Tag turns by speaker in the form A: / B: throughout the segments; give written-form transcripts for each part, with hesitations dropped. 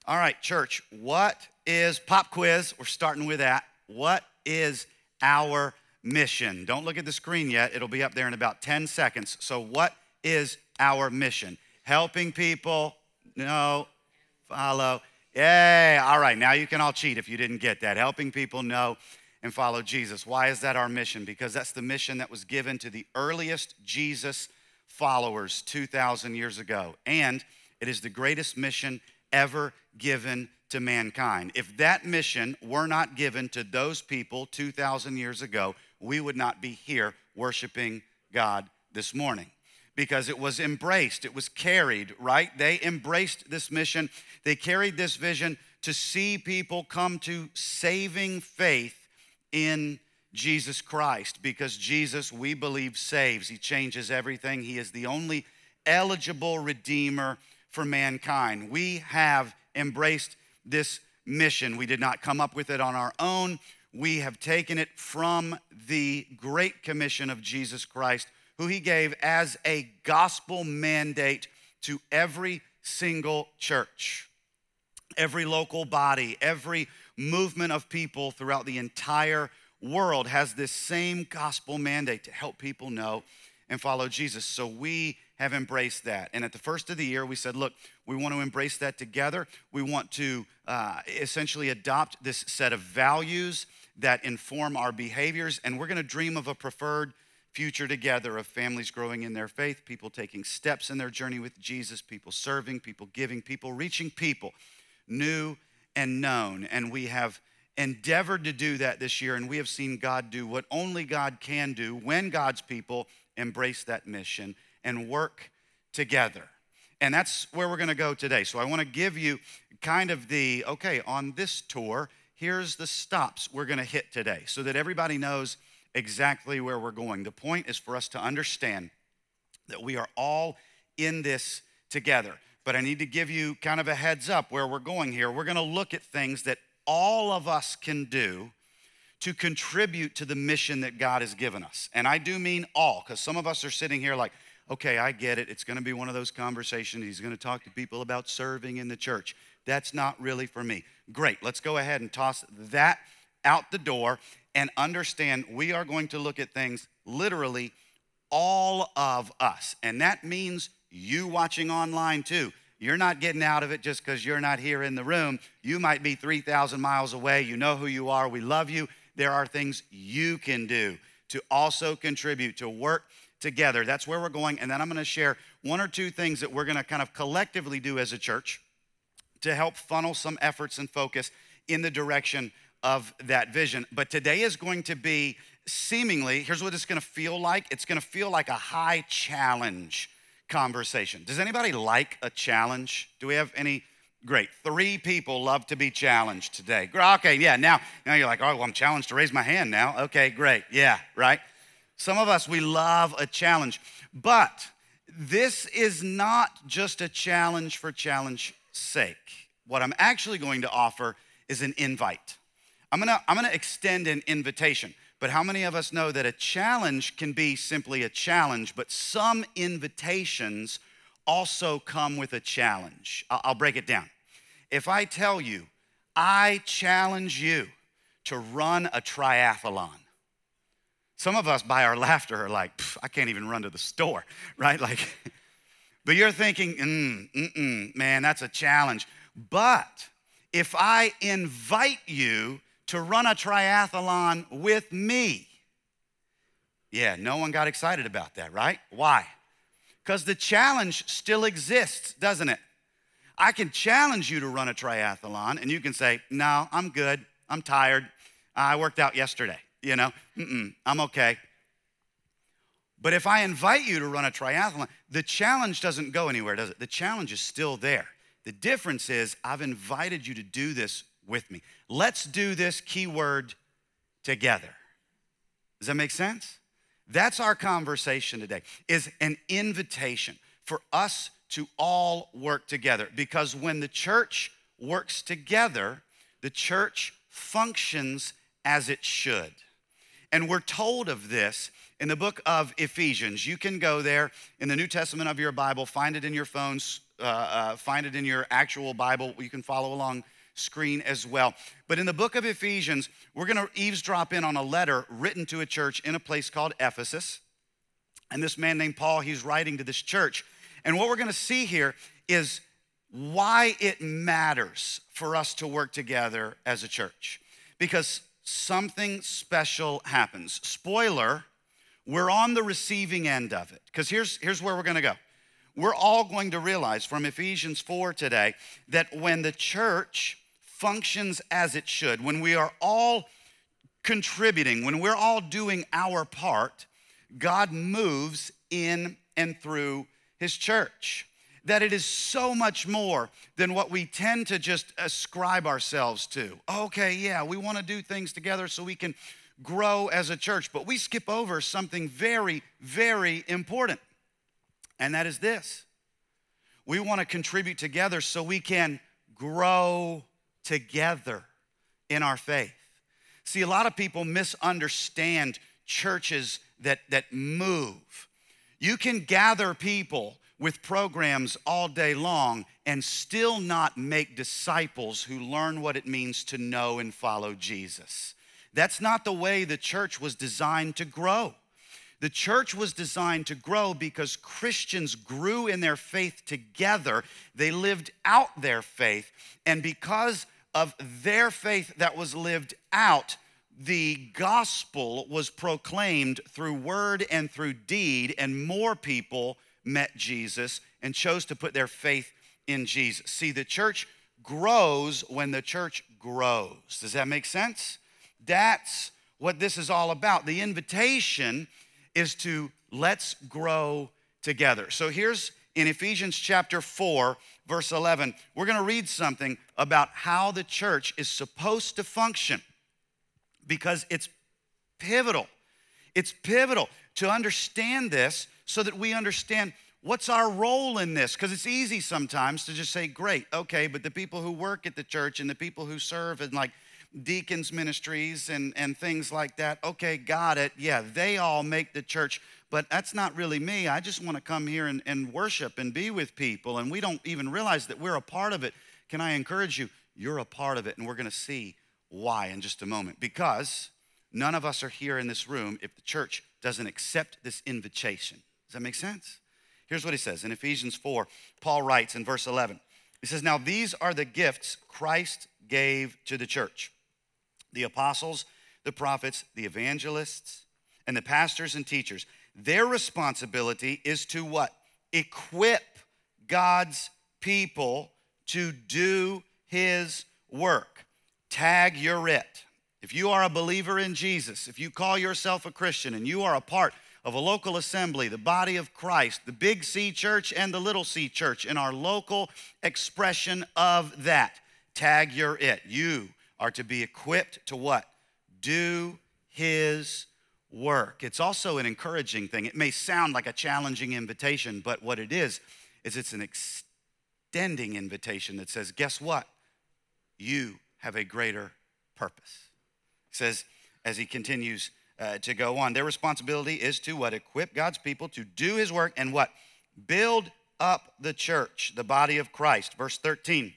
A: All right, church, what is pop quiz? We're starting with that. What is our mission? Don't look at the screen yet. It'll be up there in about 10 seconds. So what is our mission? Helping people? No. Follow. Yay. All right, now you can all cheat if you didn't get that. Helping people know and follow Jesus. Why is that our mission? Because that's the mission that was given to the earliest Jesus followers 2,000 years ago. And it is the greatest mission ever given to mankind. If that mission were not given to those people 2,000 years ago, we would not be here worshiping God this morning, because it was embraced, it was carried, right? They embraced this mission. They carried this vision to see people come to saving faith in Jesus Christ, because Jesus, we believe, saves. He changes everything. He is the only eligible redeemer for mankind. We have embraced this mission. We did not come up with it on our own. We have taken it from the Great Commission of Jesus Christ, who he gave as a gospel mandate to every single church, every local body, every movement of people throughout the entire world has this same gospel mandate to help people know and follow Jesus. So we have embraced that. And at the first of the year, we said, look, we want to embrace that together. We want to essentially adopt this set of values that inform our behaviors. And we're going to dream of a preferred future together, of families growing in their faith, people taking steps in their journey with Jesus, people serving, people giving, people reaching people, new and known. And we have endeavored to do that this year, and we have seen God do what only God can do when God's people embrace that mission and work together. And that's where we're gonna go today. So I wanna give you kind of on this tour, here's the stops we're gonna hit today so that everybody knows exactly where we're going. The point is for us to understand that we are all in this together. But I need to give you kind of a heads up where we're going here. We're gonna look at things that all of us can do to contribute to the mission that God has given us. And I do mean all, because some of us are sitting here like, okay, I get it. It's gonna be one of those conversations. He's gonna talk to people about serving in the church. That's not really for me. Great, let's go ahead and toss that out the door and understand we are going to look at things literally all of us. And that means you watching online too. You're not getting out of it just because you're not here in the room. You might be 3,000 miles away. You know who you are. We love you. There are things you can do to also contribute, to work together. That's where we're going. And then I'm going to share one or two things that we're going to kind of collectively do as a church to help funnel some efforts and focus in the direction of that vision. But today is going to be seemingly, here's what it's going to feel like. It's going to feel like a high challenge conversation. Does anybody like a challenge? Do we have any? Great. 3 people love to be challenged today. Okay, yeah, now you're like, oh, well, I'm challenged to raise my hand now. Okay, great. Yeah, right? Some of us, we love a challenge. But this is not just a challenge for challenge sake. What I'm actually going to offer is an invite. I'm gonna extend an invitation. But how many of us know that a challenge can be simply a challenge, but some invitations also come with a challenge? I'll break it down. If I tell you, I challenge you to run a triathlon, some of us by our laughter are like, I can't even run to the store, right? Like, but you're thinking, man, that's a challenge. But if I invite you to run a triathlon with me. Yeah, no one got excited about that, right? Why? Because the challenge still exists, doesn't it? I can challenge you to run a triathlon, and you can say, no, I'm good, I'm tired, I worked out yesterday, I'm okay. But if I invite you to run a triathlon, the challenge doesn't go anywhere, does it? The challenge is still there. The difference is I've invited you to do this with me. Let's do this keyword together. Does that make sense? That's our conversation today, is an invitation for us to all work together. Because when the church works together, the church functions as it should. And we're told of this in the book of Ephesians. You can go there in the New Testament of your Bible, find it in your phones, Find it in your actual Bible. You can follow along screen as well. But in the book of Ephesians, we're going to eavesdrop in on a letter written to a church in a place called Ephesus. And this man named Paul, he's writing to this church. And what we're going to see here is why it matters for us to work together as a church. Because something special happens. Spoiler, we're on the receiving end of it. Because here's where we're going to go. We're all going to realize from Ephesians 4 today that when the church functions as it should, when we are all contributing, when we're all doing our part, God moves in and through his church. That it is so much more than what we tend to just ascribe ourselves to. Okay, yeah, we want to do things together so we can grow as a church, but we skip over something very, very important, and that is this. We want to contribute together so we can grow together in our faith. See, a lot of people misunderstand churches that move. You can gather people with programs all day long and still not make disciples who learn what it means to know and follow Jesus. That's not the way the church was designed to grow. The church was designed to grow because Christians grew in their faith together. They lived out their faith, and because of their faith that was lived out, the gospel was proclaimed through word and through deed, and more people met Jesus and chose to put their faith in Jesus. See, the church grows when the church grows. Does that make sense? That's what this is all about. The invitation is to let's grow together. So here's in Ephesians chapter 4, verse 11, we're going to read something about how the church is supposed to function, because it's pivotal. It's pivotal to understand this so that we understand what's our role in this. Because it's easy sometimes to just say, great, okay, but the people who work at the church and the people who serve in like deacons ministries and things like that, okay, got it. Yeah, they all make the church, but that's not really me. I just want to come here and worship and be with people, and we don't even realize that we're a part of it. Can I encourage you? You're a part of it, and we're going to see why in just a moment. Because none of us are here in this room if the church doesn't accept this invitation. Does that make sense? Here's what he says in Ephesians 4. Paul writes in verse 11. He says, now these are the gifts Christ gave to the church. The apostles, the prophets, the evangelists, and the pastors and teachers. Their responsibility is to what? Equip God's people to do his work. Tag, you're it. If you are a believer in Jesus, if you call yourself a Christian and you are a part of a local assembly, the body of Christ, the big C church and the little C church, in our local expression of that, tag, you're it. You are to be equipped to what? Do his work. It's also an encouraging thing. It may sound like a challenging invitation, but what it is it's an extending invitation that says, guess what? You have a greater purpose. It says, as he continues to go on, their responsibility is to what? Equip God's people to do his work and what? Build up the church, the body of Christ. Verse 13.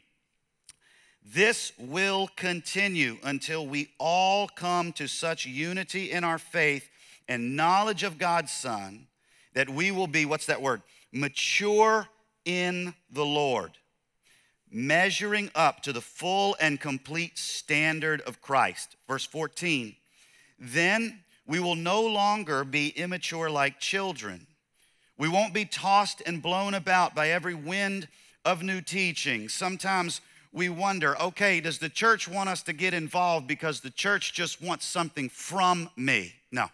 A: This will continue until we all come to such unity in our faith and knowledge of God's Son that we will be, what's that word? Mature in the Lord, measuring up to the full and complete standard of Christ. Verse 14, then we will no longer be immature like children. We won't be tossed and blown about by every wind of new teaching. Sometimes we wonder, okay, does the church want us to get involved because the church just wants something from me? No.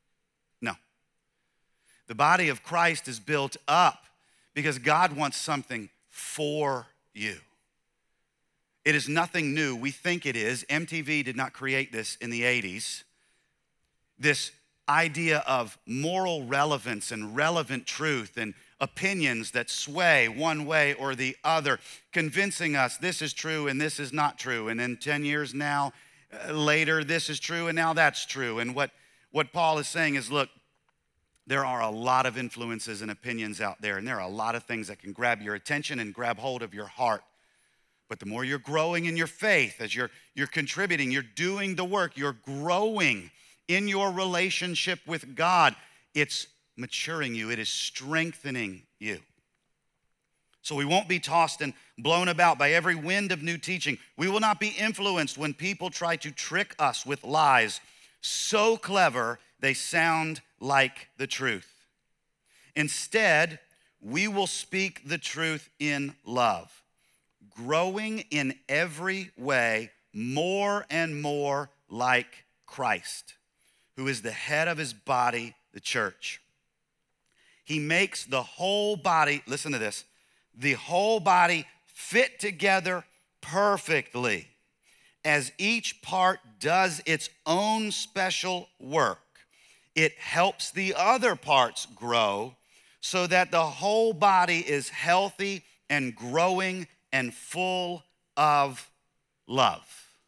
A: The body of Christ is built up because God wants something for you. It is nothing new. We think it is. MTV did not create this in the 80s. This idea of moral relevance and relevant truth and opinions that sway one way or the other, convincing us this is true and this is not true. And then 10 years now later, this is true and now that's true. And what Paul is saying is, look, There are a lot of influences and opinions out there, and there are a lot of things that can grab your attention and grab hold of your heart. But the more you're growing in your faith, as you're contributing, you're doing the work, you're growing in your relationship with God, it's maturing you, it is strengthening you. So we won't be tossed and blown about by every wind of new teaching. We will not be influenced when people try to trick us with lies so clever they sound like the truth. Instead, we will speak the truth in love, growing in every way more and more like Christ, who is the head of his body, the church. He makes the whole body, listen to this, the whole body fit together perfectly as each part does its own special work. It helps the other parts grow so that the whole body is healthy and growing and full of love.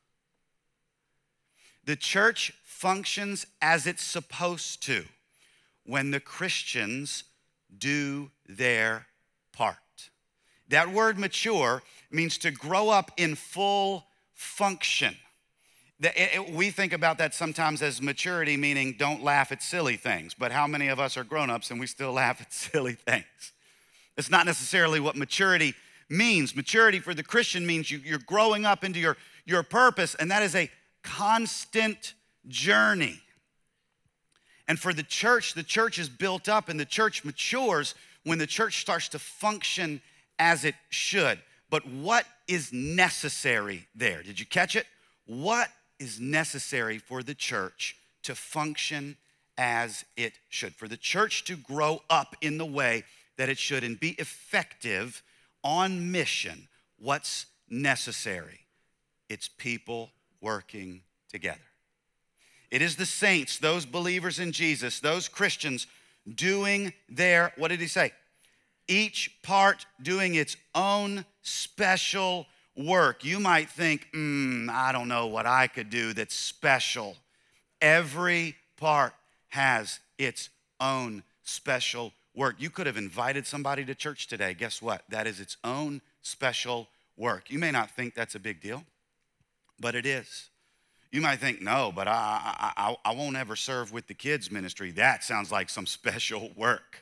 A: The church functions as it's supposed to when the Christians do their part. That word mature means to grow up in full function. We think about that sometimes as maturity, meaning don't laugh at silly things. But how many of us are grown-ups and we still laugh at silly things? It's not necessarily what maturity means. Maturity for the Christian means you're growing up into your purpose, and that is a constant journey. And for the church is built up and the church matures when the church starts to function as it should. But what is necessary there? Did you catch it? What is necessary for the church to function as it should? For the church to grow up in the way that it should and be effective on mission, what's necessary? It's people working together. It is the saints, those believers in Jesus, those Christians doing their, what did he say? Each part doing its own special work. You might think, I don't know what I could do that's special. Every part has its own special work. You could have invited somebody to church today. Guess what? That is its own special work. You may not think that's a big deal, but it is. You might think, no, but I won't ever serve with the kids ministry. That sounds like some special work.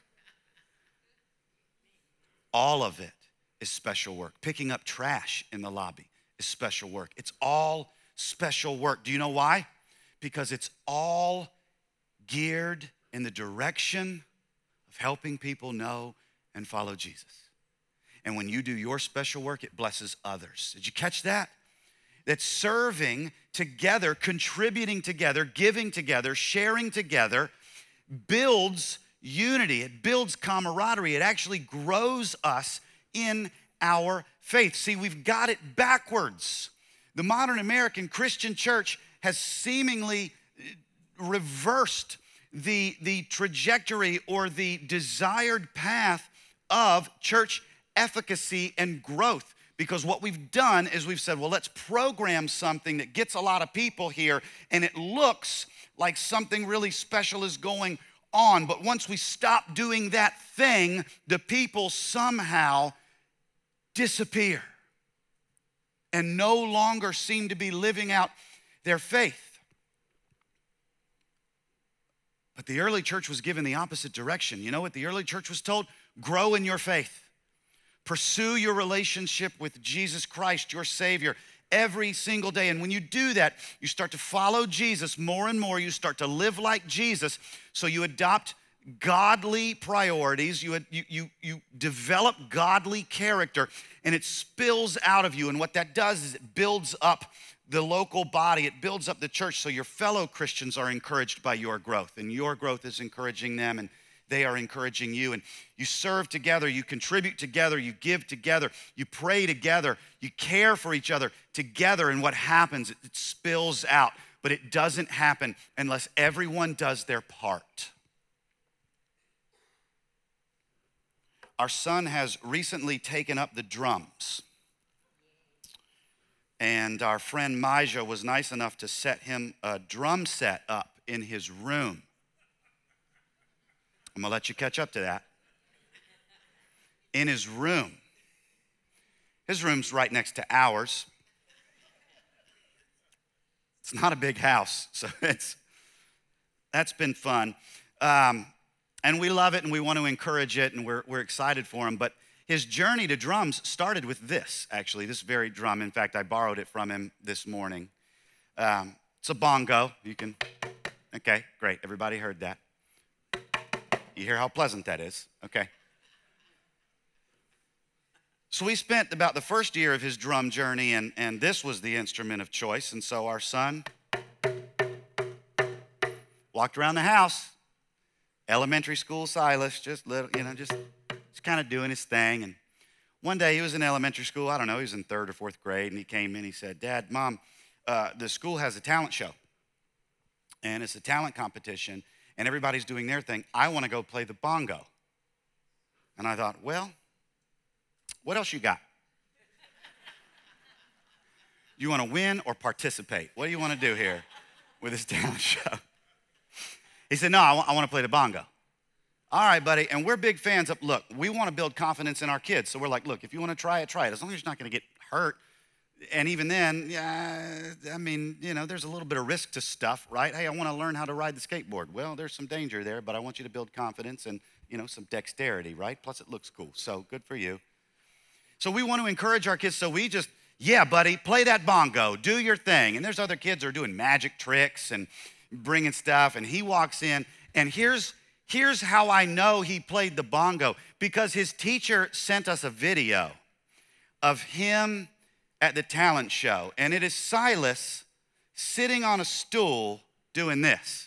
A: All of it is special work. Picking up trash in the lobby is special work. It's all special work. Do you know why? Because it's all geared in the direction of helping people know and follow Jesus. And when you do your special work, it blesses others. Did you catch that? That serving together, contributing together, giving together, sharing together builds unity. It builds camaraderie. It actually grows us in our faith. See, we've got it backwards. The modern American Christian church has seemingly reversed the trajectory or the desired path of church efficacy and growth. Because what we've done is we've said, well, let's program something that gets a lot of people here, and it looks like something really special is going on. But once we stop doing that thing, the people somehow disappear and no longer seem to be living out their faith. But the early church was given the opposite direction. You know what the early church was told? Grow in your faith. Pursue your relationship with Jesus Christ, your Savior, every single day. And when you do that, you start to follow Jesus more and more. You start to live like Jesus. So you adopt godly priorities. You develop godly character, and it spills out of you. And what that does is it builds up the local body. It builds up the church. So your fellow Christians are encouraged by your growth, and your growth is encouraging them, and they are encouraging you. And you serve together, you contribute together, you give together, you pray together, you care for each other together. And what happens, it spills out. But it doesn't happen unless everyone does their part. Our son has recently taken up the drums. And our friend Maja was nice enough to set him a drum set up in his room. I'm gonna let you catch up to that. In his room. His room's right next to ours. It's not a big house, so that's been fun. And we love it and we want to encourage it and we're excited for him. But his journey to drums started with this, actually, this very drum. In fact, I borrowed it from him this morning. It's a bongo. Okay, great. Everybody heard that. You hear how pleasant that is? Okay. So we spent about the first year of his drum journey, and this was the instrument of choice. And so our son walked around the house, elementary school Silas, just little, just kind of doing his thing. And one day he was in elementary school, I don't know, he was in 3rd or 4th grade, and he came in, he said, Dad, Mom, the school has a talent show, and it's a talent competition, and everybody's doing their thing. I want to go play the bongo. And I thought, well, what else you got? You want to win or participate? What do you want to do here with this talent show? He said, no, I want to play the bongo. All right, buddy, and we're big fans of, look, we want to build confidence in our kids. So we're like, look, if you want to try it, try it. As long as you're not going to get hurt. And even then, there's a little bit of risk to stuff, right? Hey, I want to learn how to ride the skateboard. Well, there's some danger there, but I want you to build confidence and, some dexterity, right? Plus it looks cool, so good for you. So we want to encourage our kids, so we just, yeah, buddy, play that bongo, do your thing. And there's other kids who are doing magic tricks and bringing stuff, and he walks in, and here's how I know he played the bongo, because his teacher sent us a video of him at the talent show, and it is Silas sitting on a stool doing this.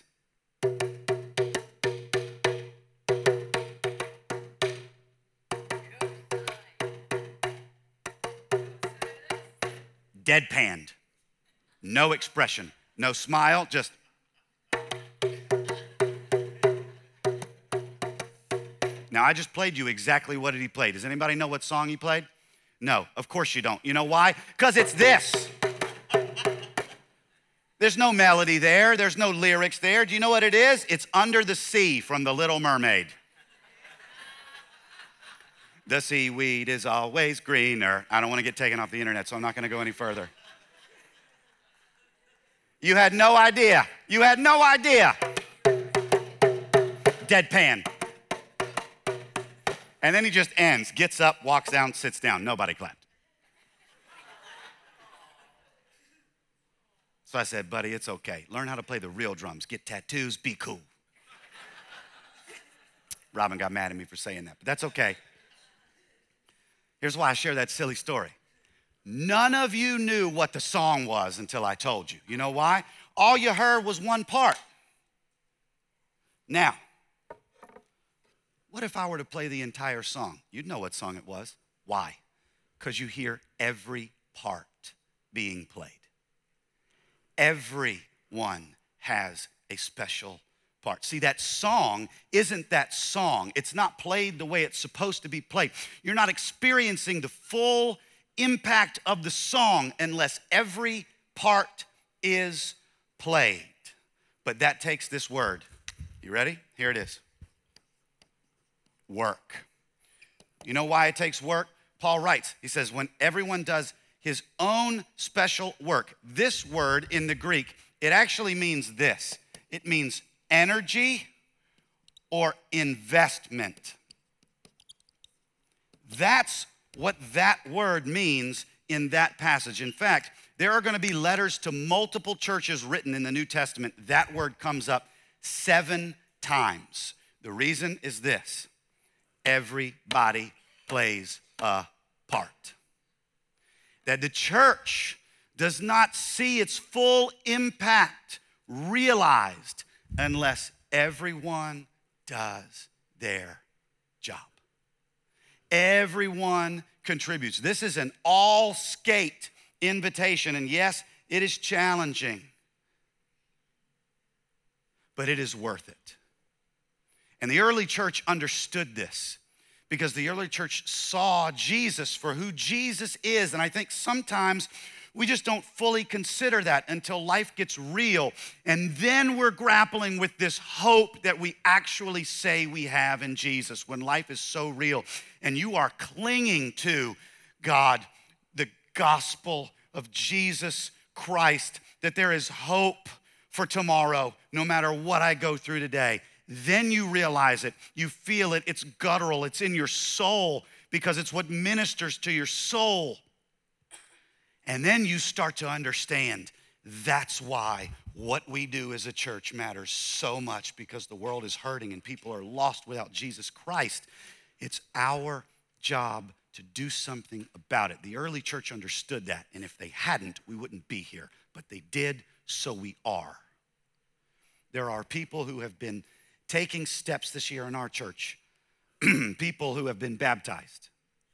A: Deadpanned, no expression, no smile, just. Now, I just played you exactly what he played. Does anybody know what song he played? No, of course you don't. You know why? Because it's this. There's no melody there. There's no lyrics there. Do you know what it is? It's Under the Sea from The Little Mermaid. The seaweed is always greener. I don't want to get taken off the internet, so I'm not going to go any further. You had no idea. You had no idea. Deadpan. And then he just ends, gets up, walks down, sits down. Nobody clapped. So I said, buddy, it's okay. Learn how to play the real drums. Get tattoos, be cool. Robin got mad at me for saying that, but that's okay. Here's why I share that silly story. None of you knew what the song was until I told you. You know why? All you heard was one part. Now, what if I were to play the entire song? You'd know what song it was. Why? Because you hear every part being played. Everyone has a special part. See, that song isn't that song. It's not played the way it's supposed to be played. You're not experiencing the full impact of the song unless every part is played. But that takes this word. You ready? Here it is. Work. You know why it takes work? Paul writes, he says, when everyone does his own special work, this word in the Greek, it actually means this. It means energy or investment. That's what that word means in that passage. In fact, there are going to be letters to multiple churches written in the New Testament. That word comes up 7 times. The reason is this: everybody plays a part. That the church does not see its full impact realized unless everyone does their job. Everyone contributes. This is an all-skate invitation, and yes, it is challenging, but it is worth it. And the early church understood this because the early church saw Jesus for who Jesus is, and I think sometimes We just don't fully consider that until life gets real. And then we're grappling with this hope that we actually say we have in Jesus when life is so real. And you are clinging to God, the gospel of Jesus Christ, that there is hope for tomorrow, no matter what I go through today. Then you realize it, you feel it, it's guttural, it's in your soul because it's what ministers to your soul. And then you start to understand that's why what we do as a church matters so much, because the world is hurting and people are lost without Jesus Christ. It's our job to do something about it. The early church understood that, and if they hadn't, we wouldn't be here. But they did, so we are. There are people who have been taking steps this year in our church, people who have been baptized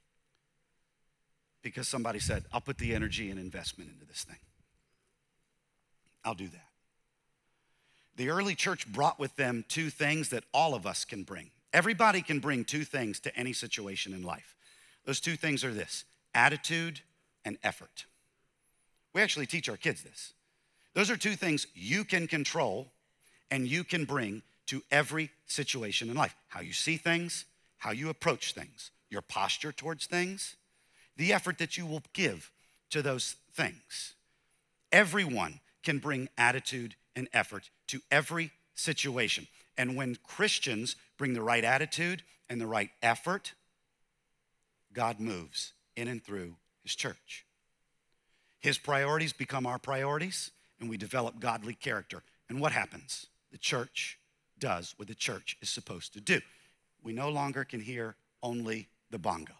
A: because somebody said, I'll put the energy and investment into this thing. I'll do that. The early church brought with them two things that all of us can bring. Everybody can bring two things to any situation in life. Those two things are this: attitude and effort. We actually teach our kids this. Those are two things you can control and you can bring to every situation in life. How you see things, how you approach things, your posture towards things, the effort that you will give to those things. Everyone can bring attitude and effort to every situation. And when Christians bring the right attitude and the right effort, God moves in and through his church. His priorities become our priorities, and we develop godly character. And what happens? The church does what the church is supposed to do. We no longer can hear only the bongo.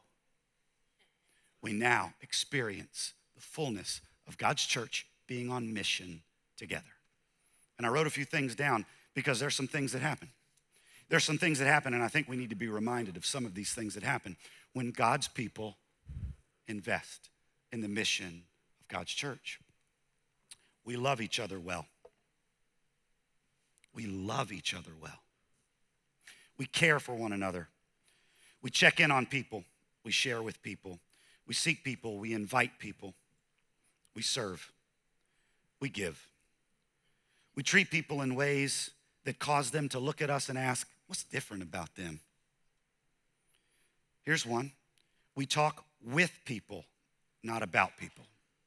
A: We now experience the fullness of God's church being on mission together. And I wrote a few things down because there's some things that happen. There's some things that happen, and I think we need to be reminded of some of these things that happen when God's people invest in the mission of God's church. We love each other well. We love each other well. We care for one another. We check in on people. We share with people. We seek people. We invite people. We serve. We give. We treat people in ways that cause them to look at us and ask, what's different about them? Here's one. We talk with people, not about people.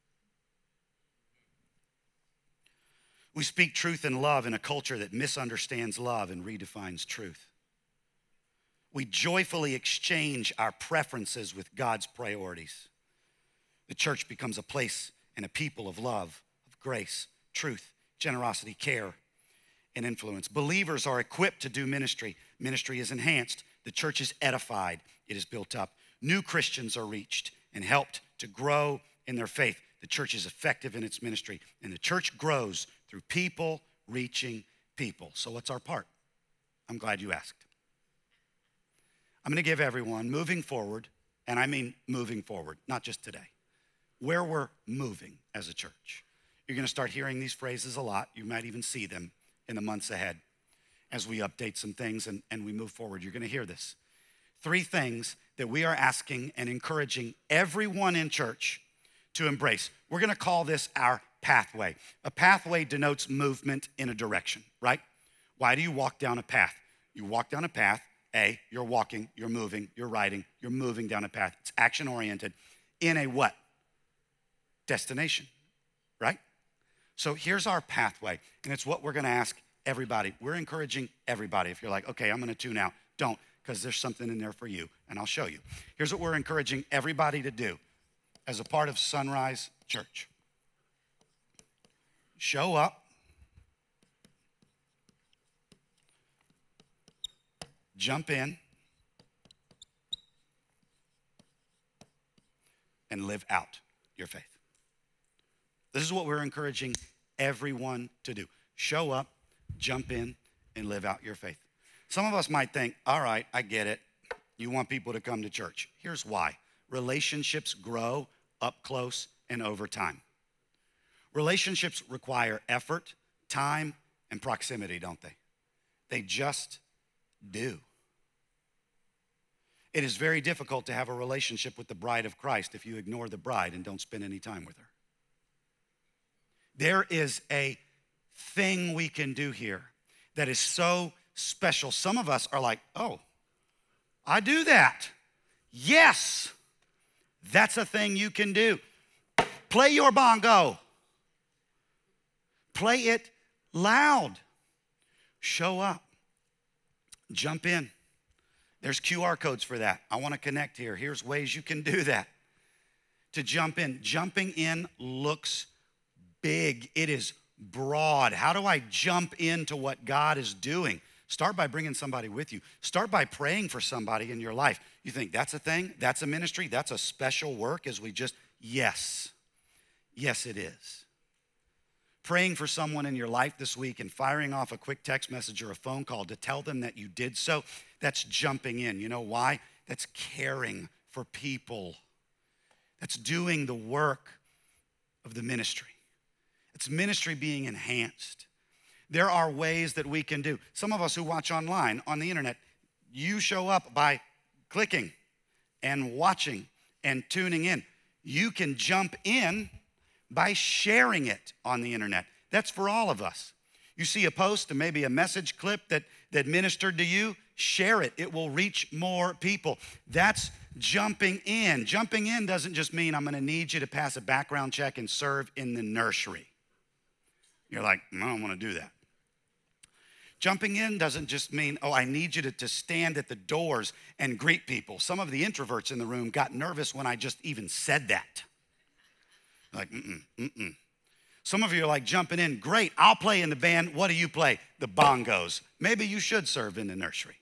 A: We speak truth and love in a culture that misunderstands love and redefines truth. We joyfully exchange our preferences with God's priorities. The church becomes a place and a people of love, of grace, truth, generosity, care, and influence. Believers are equipped to do ministry. Ministry is enhanced. The church is edified. It is built up. New Christians are reached and helped to grow in their faith. The church is effective in its ministry, and the church grows through people reaching people. So what's our part? I'm glad you asked. I'm going to give everyone, moving forward, and I mean moving forward, not just today, where we're moving as a church. You're going to start hearing these phrases a lot. You might even see them in the months ahead as we update some things and we move forward. You're going to hear this. 3 things that we are asking and encouraging everyone in church to embrace. We're going to call this our pathway. A pathway denotes movement in a direction, right? Why do you walk down a path? You walk down a path. A, you're walking, you're moving, you're riding, you're moving down a path. It's action-oriented in a what? Destination, right? So here's our pathway, and it's what we're gonna ask everybody. We're encouraging everybody. If you're like, okay, I'm gonna tune out, don't, because there's something in there for you, and I'll show you. Here's what we're encouraging everybody to do as a part of Sunrise Church. Show up. Jump in and live out your faith. This is what we're encouraging everyone to do. Show up, jump in, and live out your faith. Some of us might think, all right, I get it. You want people to come to church. Here's why. Relationships grow up close and over time. Relationships require effort, time, and proximity, don't they? They just do. It is very difficult to have a relationship with the bride of Christ if you ignore the bride and don't spend any time with her. There is a thing we can do here that is so special. Some of us are like, oh, I do that. Yes, that's a thing you can do. Play your bongo. Play it loud. Show up. Jump in. There's QR codes for that. I want to connect here. Here's ways you can do that. To jump in. Jumping in looks big. It is broad. How do I jump into what God is doing? Start by bringing somebody with you. Start by praying for somebody in your life. You think that's a thing? That's a ministry? That's a special work? Yes. Yes, it is. Praying for someone in your life this week and firing off a quick text message or a phone call to tell them that you did so, that's jumping in. You know why? That's caring for people. That's doing the work of the ministry. It's ministry being enhanced. There are ways that we can do. Some of us who watch online, on the internet, you show up by clicking and watching and tuning in. You can jump in by sharing it on the internet. That's for all of us. You see a post and maybe a message clip that ministered to you, share it. It will reach more people. That's jumping in. Jumping in doesn't just mean I'm gonna need you to pass a background check and serve in the nursery. You're like, I don't wanna do that. Jumping in doesn't just mean, oh, I need you to stand at the doors and greet people. Some of the introverts in the room got nervous when I just even said that. Like, Some of you are like jumping in, great, I'll play in the band. What do you play? The bongos. Maybe you should serve in the nursery.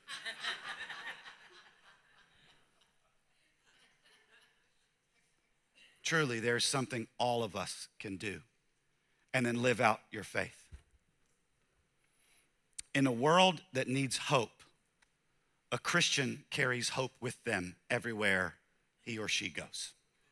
A: Truly, there's something all of us can do. And then live out your faith. In a world that needs hope, a Christian carries hope with them everywhere he or she goes.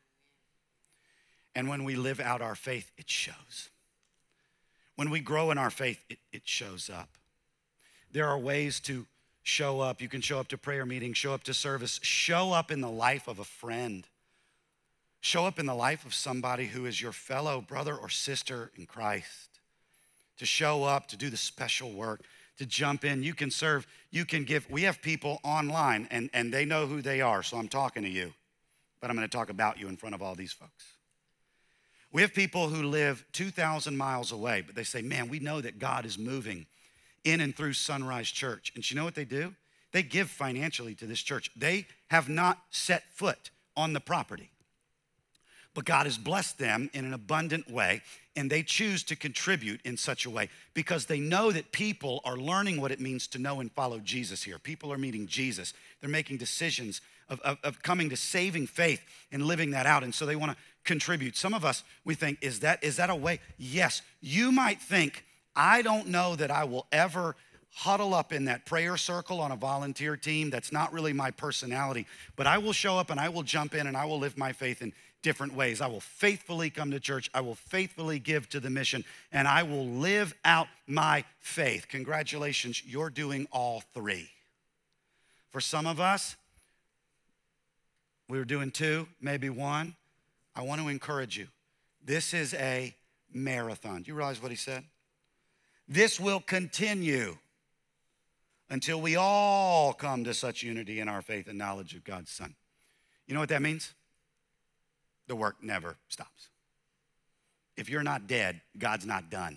A: And when we live out our faith, it shows. When we grow in our faith, it shows up. There are ways to show up. You can show up to prayer meetings, show up to service, show up in the life of a friend. Show up in the life of somebody who is your fellow brother or sister in Christ. To show up, to do the special work, to jump in. You can serve, you can give. We have people online, and they know who they are, so I'm talking to you. But I'm gonna talk about you in front of all these folks. We have people who live 2,000 miles away, but they say, man, we know that God is moving in and through Sunrise Church. And you know what they do? They give financially to this church. They have not set foot on the property. But God has blessed them in an abundant way, and they choose to contribute in such a way because they know that people are learning what it means to know and follow Jesus here. People are meeting Jesus. They're making decisions of coming to saving faith and living that out, and so they want to contribute. Some of us, we think, is that a way? Yes. You might think, I don't know that I will ever huddle up in that prayer circle on a volunteer team. That's not really my personality, but I will show up and I will jump in and I will live my faith in different ways. I will faithfully come to church. I will faithfully give to the mission, and I will live out my faith. Congratulations, you're doing all three. For some of us, we were doing two, maybe one. I want to encourage you. This is a marathon. Do you realize what he said? This will continue until we all come to such unity in our faith and knowledge of God's Son. You know what that means? The work never stops. If you're not dead, God's not done.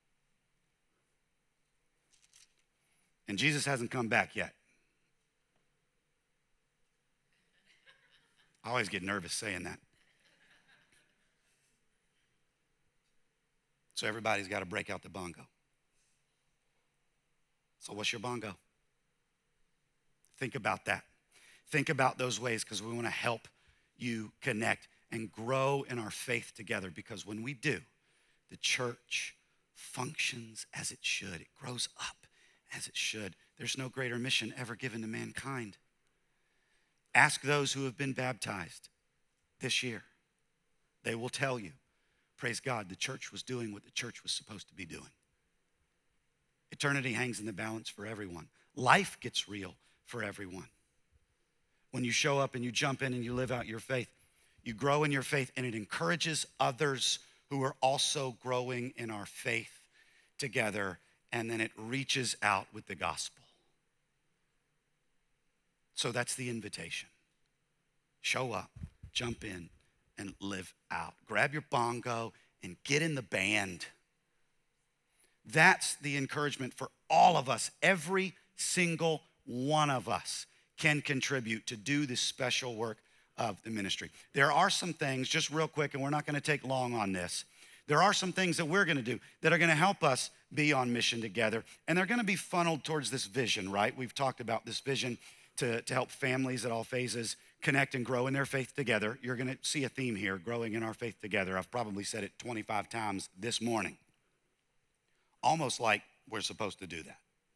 A: And Jesus hasn't come back yet. I always get nervous saying that. So everybody's got to break out the bongo. So what's your bongo? Think about that. Think about those ways because we want to help you connect and grow in our faith together, because when we do, the church functions as it should. It grows up as it should. There's no greater mission ever given to mankind. Ask those who have been baptized this year. They will tell you, praise God, the church was doing what the church was supposed to be doing. Eternity hangs in the balance for everyone. Life gets real for everyone. When you show up and you jump in and you live out your faith, you grow in your faith, and it encourages others who are also growing in our faith together, and then it reaches out with the gospel. So that's the invitation. Show up, jump in, and live out. Grab your bongo and get in the band. That's the encouragement for all of us. Every single one of us can contribute to do this special work of the ministry. There are some things, just real quick, and we're not going to take long on this. There are some things that we're going to do that are going to help us be on mission together, and they're going to be funneled towards this vision, right? We've talked about this vision to help families at all phases connect and grow in their faith together. You're going to see a theme here, growing in our faith together. I've probably said it 25 times this morning, almost like we're supposed to do that.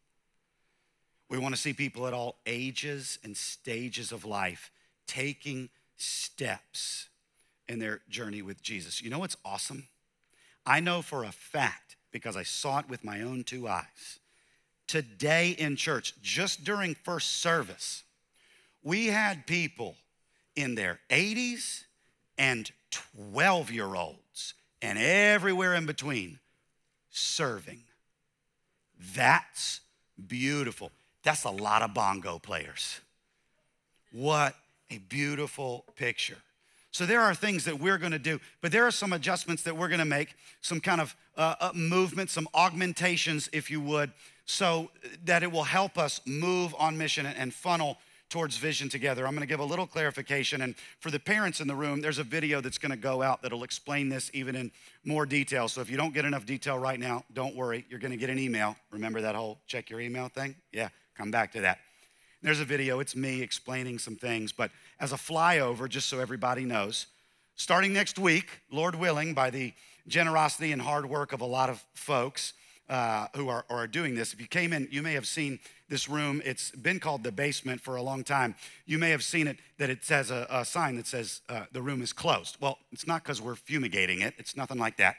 A: We want to see people at all ages and stages of life taking steps in their journey with Jesus. You know what's awesome? I know for a fact, because I saw it with my own two eyes, today in church, just during first service, we had people in their 80s and 12-year-olds and everywhere in between serving. That's beautiful. That's a lot of bongo players. What a beautiful picture. So there are things that we're going to do, but there are some adjustments that we're going to make, some kind of movement, some augmentations, if you would, so that it will help us move on mission and funnel towards vision together. I'm going to give a little clarification, and for the parents in the room, there's a video that's going to go out that'll explain this even in more detail. So if you don't get enough detail right now, don't worry. You're going to get an email. Remember that whole check your email thing? Yeah, come back to that. There's a video. It's me explaining some things, but as a flyover, just so everybody knows, starting next week, Lord willing, by the generosity and hard work of a lot of folks who are doing this. If you came in, you may have seen this room. It's been called the basement for a long time. You may have seen it, that it says a sign that says the room is closed. Well, it's not because we're fumigating it. It's nothing like that.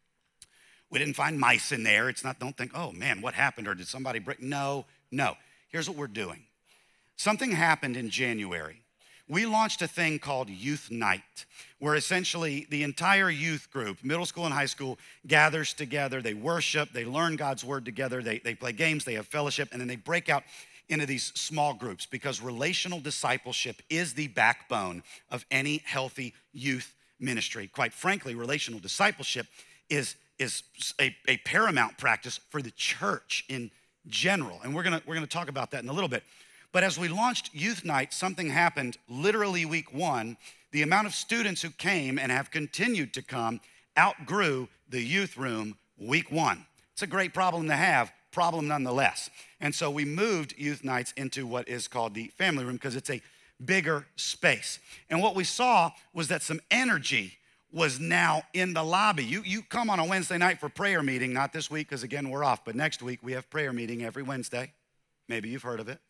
A: We didn't find mice in there. It's not, don't think, oh man, what happened? Or did somebody break? No. Here's what we're doing. Something happened in January. We launched a thing called Youth Night, where essentially the entire youth group, middle school and high school, gathers together. They worship, they learn God's word together, they play games, they have fellowship, and then they break out into these small groups, because relational discipleship is the backbone of any healthy youth ministry. Quite frankly, relational discipleship is a paramount practice for the church in general. And we're gonna talk about that in a little bit. But as we launched Youth Night, something happened literally week one. The amount of students who came and have continued to come outgrew the youth room week one. It's a great problem to have, problem nonetheless. And so we moved Youth Nights into what is called the family room, because it's a bigger space. And what we saw was that some energy was now in the lobby. You come on a Wednesday night for prayer meeting, not this week because again we're off, but next week we have prayer meeting every Wednesday. Maybe you've heard of it.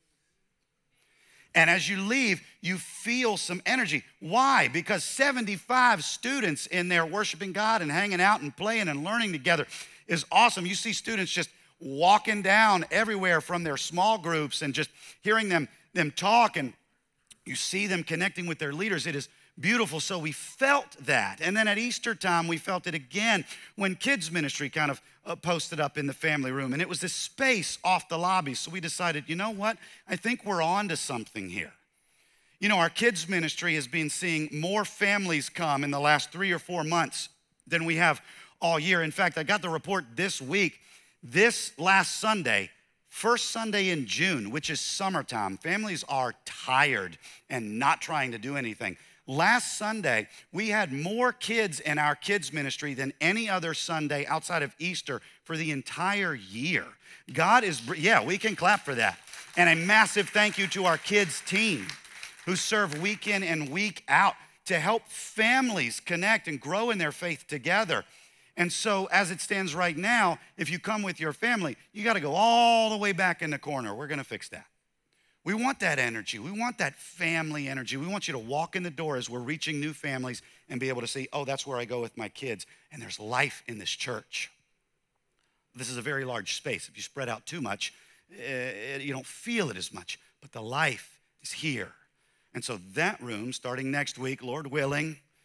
A: And as you leave, you feel some energy. Why? Because 75 students in there worshiping God and hanging out and playing and learning together is awesome. You see students just walking down everywhere from their small groups and just hearing them talk, and you see them connecting with their leaders. It is beautiful. So we felt that. And then at Easter time, we felt it again when kids ministry kind of posted up in the family room. And it was this space off the lobby. So we decided, you know what? I think we're on to something here. You know, our kids ministry has been seeing more families come in the last 3 or 4 months than we have all year. In fact, I got the report this week. This last Sunday, first Sunday in June, which is summertime, families are tired and not trying to do anything. Last Sunday, we had more kids in our kids ministry than any other Sunday outside of Easter for the entire year. God is, yeah, we can clap for that. And a massive thank you to our kids team who serve week in and week out to help families connect and grow in their faith together. And so as it stands right now, if you come with your family, you got to go all the way back in the corner. We're going to fix that. We want that energy. We want that family energy. We want you to walk in the door as we're reaching new families and be able to see, oh, that's where I go with my kids. And there's life in this church. This is a very large space. If you spread out too much, you don't feel it as much. But the life is here. And so that room, starting next week, Lord willing,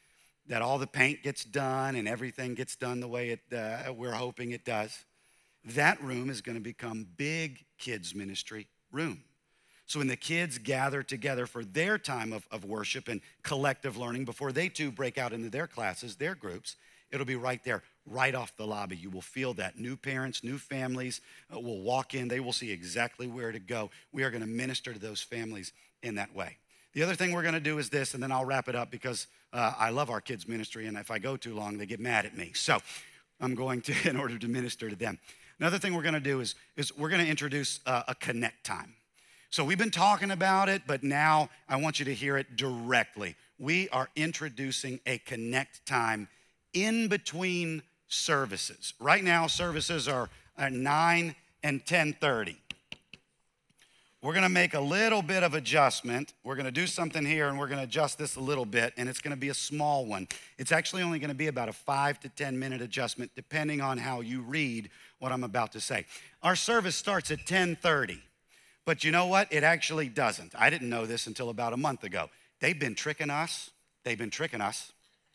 A: that all the paint gets done and everything gets done the way we're hoping it does, that room is going to become big kids ministry room. So when the kids gather together for their time of worship and collective learning before they too break out into their classes, their groups, it'll be right there, right off the lobby. You will feel that. New parents, new families will walk in. They will see exactly where to go. We are going to minister to those families in that way. The other thing we're going to do is this, and then I'll wrap it up because I love our kids' ministry, and if I go too long, they get mad at me. So I'm going to, in order to minister to them. Another thing we're going to do is we're going to introduce a connect time. So we've been talking about it, but now I want you to hear it directly. We are introducing a connect time in between services. Right now, services are at 9 and 10:30. We're gonna make a little bit of adjustment. We're gonna do something here and we're gonna adjust this a little bit, and it's gonna be a small one. It's actually only gonna be about a 5 to 10 minute adjustment depending on how you read what I'm about to say. Our service starts at 10:30, but you know what? It actually doesn't. I didn't know this until about a month ago. They've been tricking us. They've been tricking us.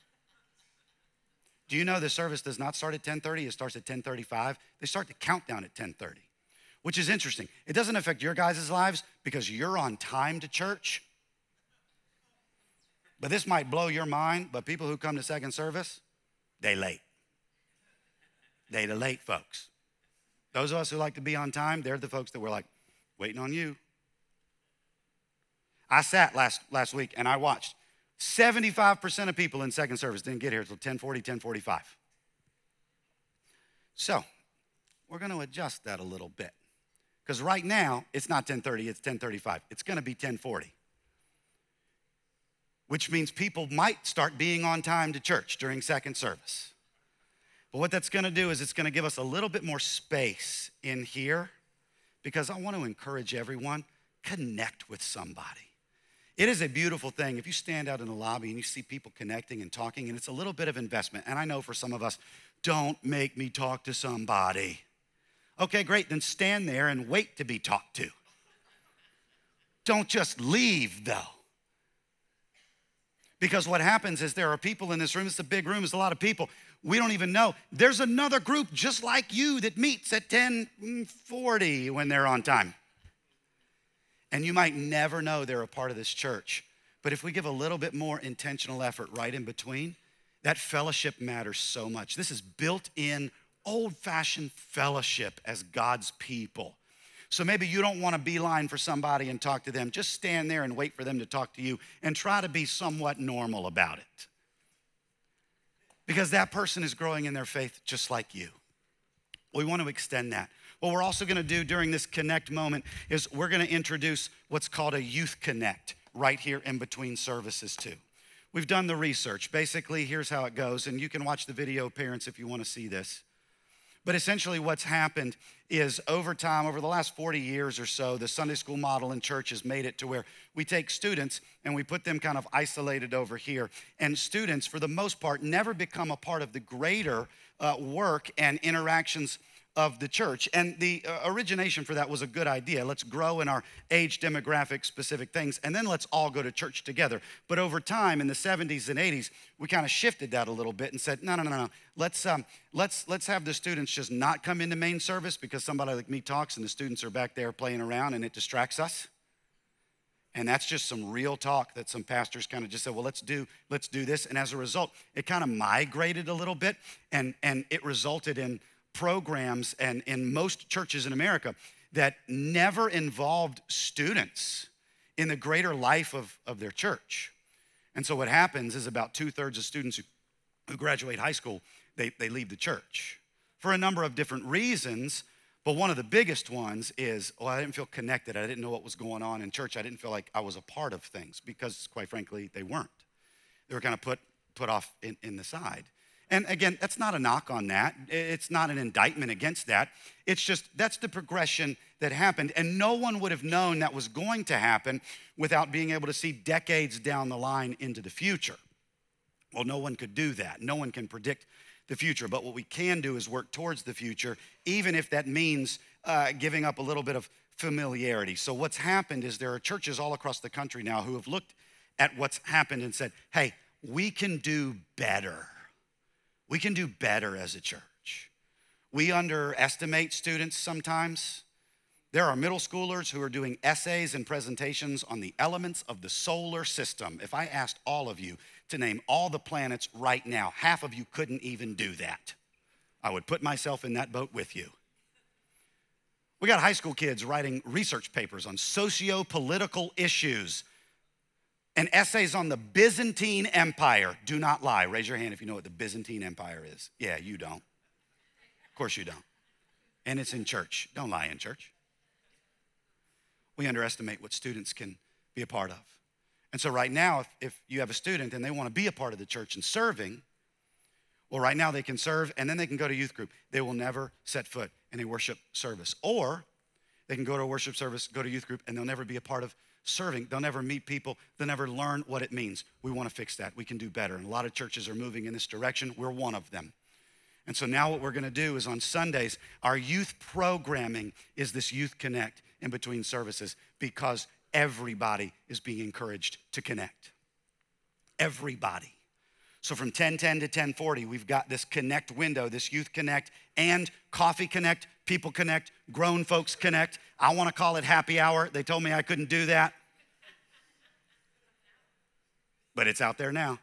A: Do you know the service does not start at 10:30? It starts at 10:35. They start the countdown at 10:30. Which is interesting. It doesn't affect your guys' lives because you're on time to church. But this might blow your mind, but people who come to second service, they late. They the late folks. Those of us who like to be on time, they're the folks that we're like, waiting on you. I sat last week and I watched. 75% of people in second service didn't get here until 10:40, 10:45. So we're going to adjust that a little bit. Because right now, it's not 10:30, it's 10:35. It's gonna be 10:40. Which means people might start being on time to church during second service. But what that's gonna do is it's gonna give us a little bit more space in here, because I want to encourage everyone, connect with somebody. It is a beautiful thing if you stand out in the lobby and you see people connecting and talking, and it's a little bit of investment. And I know for some of us, don't make me talk to somebody. Okay, great, then stand there and wait to be talked to. Don't just leave, though. Because what happens is there are people in this room, it's a big room, it's a lot of people. We don't even know. There's another group just like you that meets at 10:40 when they're on time. And you might never know they're a part of this church. But if we give a little bit more intentional effort right in between, that fellowship matters so much. This is built-in, old-fashioned fellowship as God's people. So maybe you don't want to beeline for somebody and talk to them. Just stand there and wait for them to talk to you and try to be somewhat normal about it. Because that person is growing in their faith just like you. We want to extend that. What we're also going to do during this connect moment is we're going to introduce what's called a youth connect right here in between services too. We've done the research. Basically, here's how it goes, and you can watch the video, parents, if you want to see this. But essentially what's happened is over time, over the last 40 years or so, the Sunday school model in church has made it to where we take students and we put them kind of isolated over here. And students, for the most part, never become a part of the greater work and interactions of the church. And the origination for that was a good idea. Let's grow in our age demographic specific things, and then let's all go to church together. But over time, in the 70s and 80s, we kind of shifted that a little bit and said, no. Let's have the students just not come into main service because somebody like me talks and the students are back there playing around and it distracts us. And that's just some real talk that some pastors kind of just said, well, let's do this. And as a result, it kind of migrated a little bit, and it resulted in programs and in most churches in America that never involved students in the greater life of their church. And so what happens is about 2/3 of students who graduate high school, they leave the church for a number of different reasons. But one of the biggest ones is, I didn't feel connected. I didn't know what was going on in church. I didn't feel like I was a part of things because, quite frankly, they weren't. They were kind of put off in the side. And again, that's not a knock on that. It's not an indictment against that. It's just that's the progression that happened. And no one would have known that was going to happen without being able to see decades down the line into the future. Well, no one could do that. No one can predict the future. But what we can do is work towards the future, even if that means giving up a little bit of familiarity. So what's happened is there are churches all across the country now who have looked at what's happened and said, hey, we can do better. We can do better as a church. We underestimate students sometimes. There are middle schoolers who are doing essays and presentations on the elements of the solar system. If I asked all of you to name all the planets right now, half of you couldn't even do that. I would put myself in that boat with you. We got high school kids writing research papers on socio-political issues and essays on the Byzantine Empire. Do not lie. Raise your hand if you know what the Byzantine Empire is. Yeah, you don't. Of course you don't. And it's in church. Don't lie in church. We underestimate what students can be a part of. And so right now, if you have a student and they want to be a part of the church and serving, well, right now they can serve and then they can go to youth group. They will never set foot in a worship service. Or they can go to a worship service, go to youth group, and they'll never be a part of serving. They'll never meet people. They'll never learn what it means. We want to fix that. We can do better. And a lot of churches are moving in this direction. We're one of them. And so now what we're going to do is on Sundays, our youth programming is this Youth Connect in between services because everybody is being encouraged to connect. Everybody. So from 10:10 to 10:40, we've got this connect window, this Youth Connect and Coffee Connect, People Connect, Grown Folks Connect. I want to call it happy hour. They told me I couldn't do that. But it's out there now.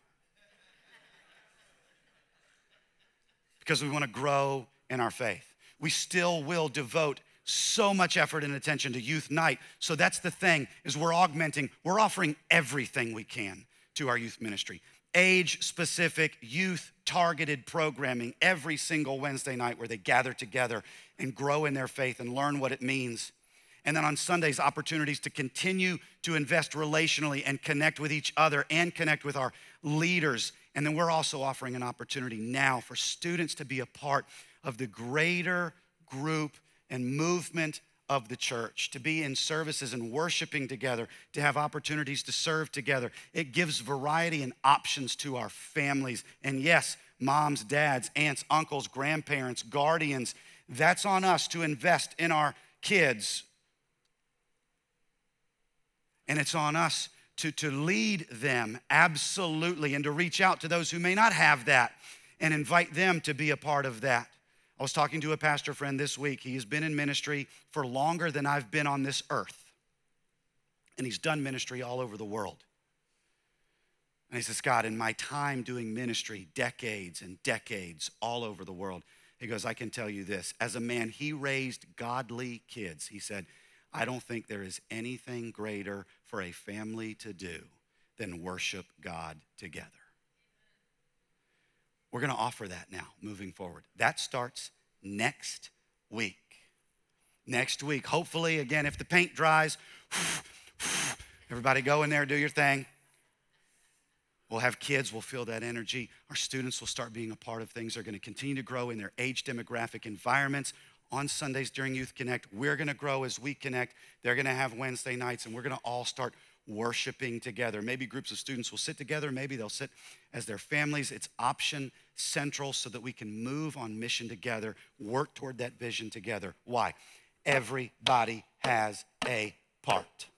A: Because we want to grow in our faith. We still will devote so much effort and attention to youth night. So that's the thing, is we're augmenting, we're offering everything we can to our youth ministry. Age-specific, youth-targeted programming every single Wednesday night where they gather together and grow in their faith and learn what it means. And then on Sundays, opportunities to continue to invest relationally and connect with each other and connect with our leaders. And then we're also offering an opportunity now for students to be a part of the greater group and movement of the church, to be in services and worshiping together, to have opportunities to serve together. It gives variety and options to our families. And yes, moms, dads, aunts, uncles, grandparents, guardians, that's on us to invest in our kids. And it's on us to lead them, absolutely, and to reach out to those who may not have that and invite them to be a part of that. I was talking to a pastor friend this week. He has been in ministry for longer than I've been on this earth. And he's done ministry all over the world. And he says, Scott, in my time doing ministry, decades and decades all over the world, he goes, I can tell you this. As a man, he raised godly kids. He said, I don't think there is anything greater for a family to do than worship God together. We're going to offer that now moving forward. That starts next week. Next week, hopefully, again, if the paint dries, everybody go in there, do your thing. We'll have kids, we'll feel that energy. Our students will start being a part of things. They're going to continue to grow in their age demographic environments. On Sundays during Youth Connect, we're going to grow as we connect. They're going to have Wednesday nights, and we're going to all start worshiping together. Maybe groups of students will sit together. Maybe they'll sit as their families. It's option central so that we can move on mission together, work toward that vision together. Why? Everybody has a part.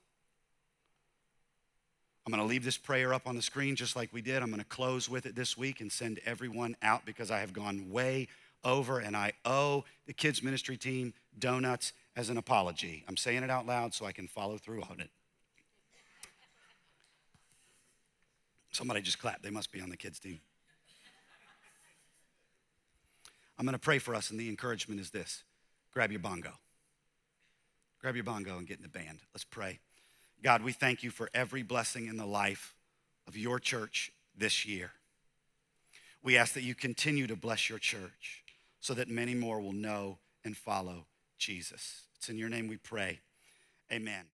A: I'm going to leave this prayer up on the screen just like we did. I'm going to close with it this week and send everyone out because I have gone way over and I owe the kids ministry team donuts as an apology. I'm saying it out loud so I can follow through on it. Somebody just clapped. They must be on the kids team. I'm going to pray for us, and the encouragement is this. Grab your bongo. Grab your bongo and get in the band. Let's pray. God, we thank you for every blessing in the life of your church this year. We ask that you continue to bless your church so that many more will know and follow Jesus. It's in your name we pray. Amen.